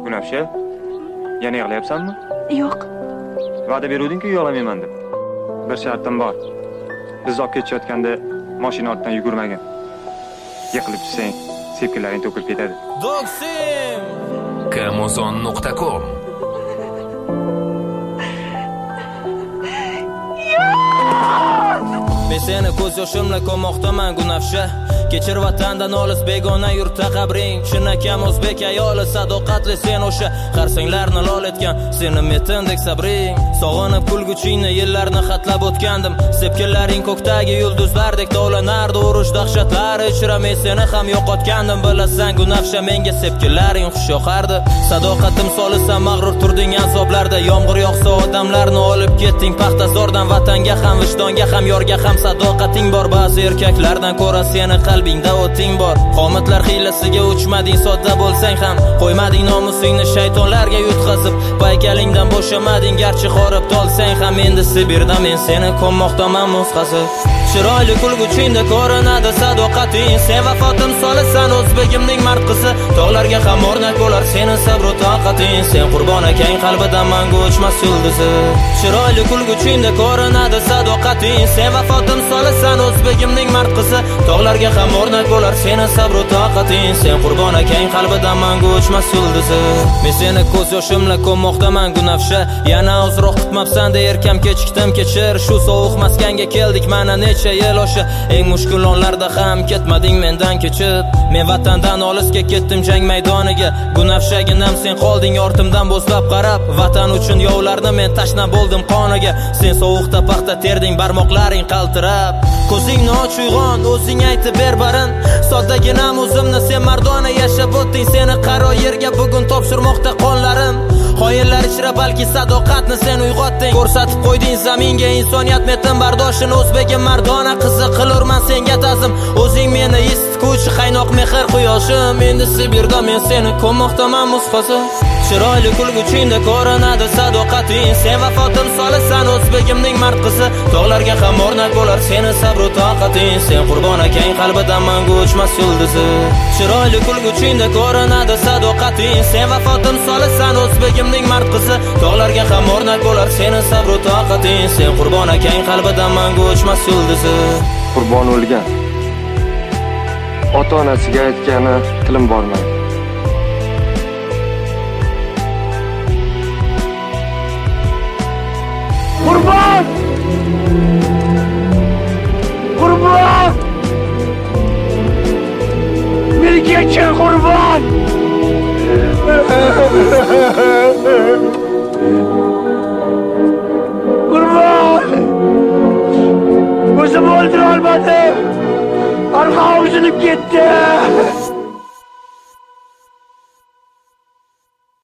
Gunafsha, yana yig'layapsanmi? Yo'q. Va'da beruvding-ku yig'lamayman deb. Bir shartim bor. Biz olib ketayotganda mashina ortidan yugurmagin. Yiqilib tushsang, sepkilaring to'kilib ketadi. Doksim! Kamozon.com Men seni ko'z yoshimla ko'moqdaman Gunafsha. Kechir vatandan olis begona yurtda qabring. Chinakam o'zbek ayoli sadoqatli sen o'sha qarsanglarni lol etgan seni metindek sabring. Sog'inib kulguchingni yillarni xatlab o'tgandim. Sepkillaring ko'kdagi yulduzlardek tovlanardi urush dahshatlari ichra men seni ham yo'qotgandim. Bilasan Gunafsha menga sepkillaring xush yoqardi. Sadoqatim solisan mag'rur turding azoblarda. Yomg'ir yog'sa odamlarni olib ketding paxtazordan. Vatanga ham vijdonga ham yorga ham sadoqating bor. Ba'zi erkaklardan ko'ra seni qalbingda o'ting bor. Qomatlar hiylasiga uchmading sodda bo'lsang ham. Qo'ymading nomusingni shaytonlarga yutqazib. Paykalingdan bo'shamading garchi qorib tolsang ham. Endi Sibirda men seni ko'mmoqdaman musqasi. Chiroyli kulguchingda ko'rinadi sadoqating. Sen vafotim solisan o'zbegimning mard qizi. Tog'larga ham o'rnak bo'lar seni sabr va toqating. Sen qurbon akang qalbidan mangu o'chmas yulduzi. Chiroyli kulguchingda ko'rinadi sadoqating. Sen vafotim solisan o'zbegimning mard qizi. Tog'larga ham o'rnak bo'lar seni sabr va toqating. Sen qurbon akang qalbidan mangu o'chmas yulduzi. Men seni ko'z yoshimla ko'mmoqdaman Gunafsha. Yana ozroq kutmabsan-da erkam kechikdim kechir. Shu sovuq maskanga keldik mana necha yil o'sha. Eng mushkul onlarda ham ketmading mendan kechib. Men vatandan olisga ketdim jang maydoniga. Gunafshaginam sen qolding ortimdan bo'zlab qarab. Vatan uchun yovlarni men tashna bo'ldim qoniga. Sen sovuqda paxta terding barmoqlaring qaltirab. Ko'zingni och uyg'on o'zing aytib ber barin. Soddaginam o'zimni sen mardona yashab o'tding. Seni qaro yerga bugun topshirmoqda qonlarim. Xoyinlar ichra balki sadoqatni sen uyg'otding. Ko'rsatib qo'yding zaminga insoniyat metin bardoshini. O'zbegim mardona qizi qilurman senga ta'zim. O'zing meni isitguvchi qaynoq mehr quyoshim. Endi Sibirda men seni ko'mmoqdaman musqasi. Chiroyli kulguchingda ko'rinadi sadoqating. Sen vafotim solisan o'zbegimning mard qizi. Tog'larga ham o'rnak bo'lar seni sabr va toqating. Sen qurbon akang qalbidan mangu o'chmas yulduzi. Chiroyli kulguchingda ko'rinadi sadoqating. Sen vafotim solisan o'zbegimning mard qizi. Tog'larga ham o'rnak bo'lar seni sabr va toqating. Sen qurbon akang qalbidan mangu o'chmas yulduzi. Qurbon o'lgan. Ota-onasiga aytgani tilim bormaydi. Qurbon! Qurbon! Meni kechir qurbon! Qurbon! O'zim o'ldira olmadim. Arqon uzilib ketdi.